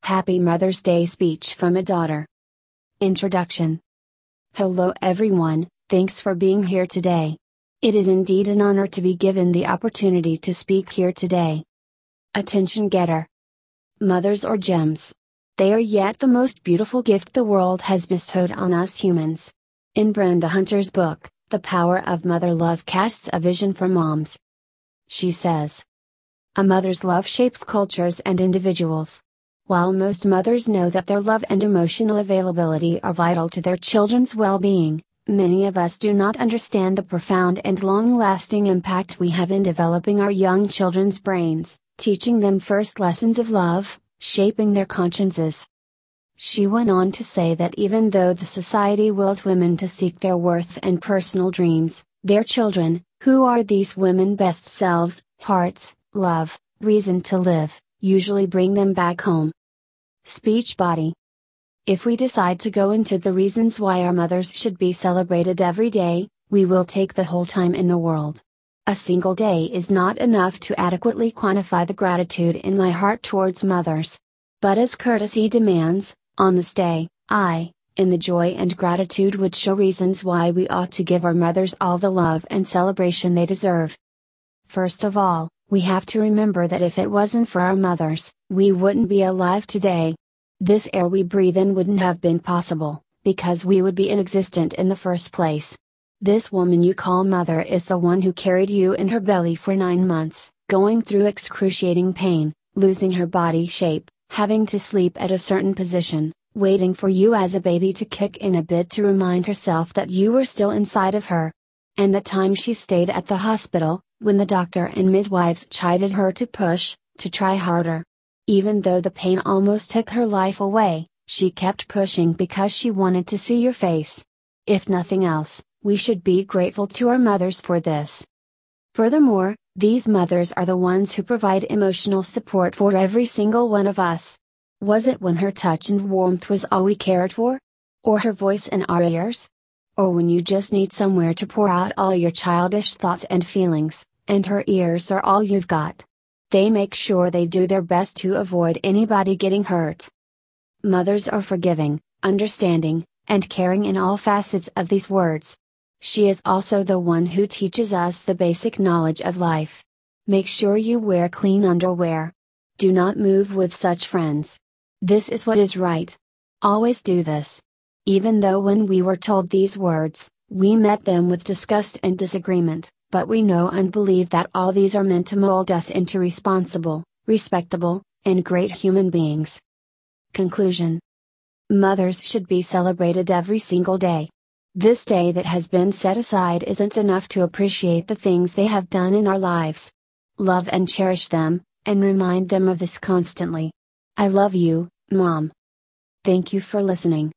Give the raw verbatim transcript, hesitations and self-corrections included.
Happy Mother's Day speech from a daughter. Introduction. Hello everyone, thanks for being here today. It is indeed an honor to be given the opportunity to speak here today. Attention getter. Mothers are gems. They are yet the most beautiful gift the world has bestowed on us humans. In Brenda Hunter's book, The Power of Mother Love casts a vision for moms. She says, a mother's love shapes cultures and individuals. While most mothers know that their love and emotional availability are vital to their children's well-being, many of us do not understand the profound and long-lasting impact we have in developing our young children's brains, teaching them first lessons of love, shaping their consciences. She went on to say that even though the society wills women to seek their worth and personal dreams, their children, who are these women best selves, hearts, love, reason to live, usually bring them back home. Speech body. If we decide to go into the reasons why our mothers should be celebrated every day, we will take the whole time in the world. A single day is not enough to adequately quantify the gratitude in my heart towards mothers. But as courtesy demands, on this day, I, in the joy and gratitude would show reasons why we ought to give our mothers all the love and celebration they deserve. First of all, we have to remember that if it wasn't for our mothers, we wouldn't be alive today. This air we breathe in wouldn't have been possible, because we would be inexistent in the first place. This woman you call mother is the one who carried you in her belly for nine months, going through excruciating pain, losing her body shape, having to sleep at a certain position, waiting for you as a baby to kick in a bit to remind herself that you were still inside of her. And the time she stayed at the hospital, when the doctor and midwives chided her to push, to try harder. Even though the pain almost took her life away, she kept pushing because she wanted to see your face. If nothing else, we should be grateful to our mothers for this. Furthermore, these mothers are the ones who provide emotional support for every single one of us. Was it when her touch and warmth was all we cared for? Or her voice in our ears? Or when you just need somewhere to pour out all your childish thoughts and feelings, and her ears are all you've got? They make sure they do their best to avoid anybody getting hurt. Mothers are forgiving, understanding, and caring in all facets of these words. She is also the one who teaches us the basic knowledge of life. Make sure you wear clean underwear. Do not move with such friends. This is what is right. Always do this. Even though when we were told these words, we met them with disgust and disagreement, but we know and believe that all these are meant to mold us into responsible, respectable, and great human beings. Conclusion. Mothers should be celebrated every single day. This day that has been set aside isn't enough to appreciate the things they have done in our lives. Love and cherish them, and remind them of this constantly. I love you, Mom. Thank you for listening.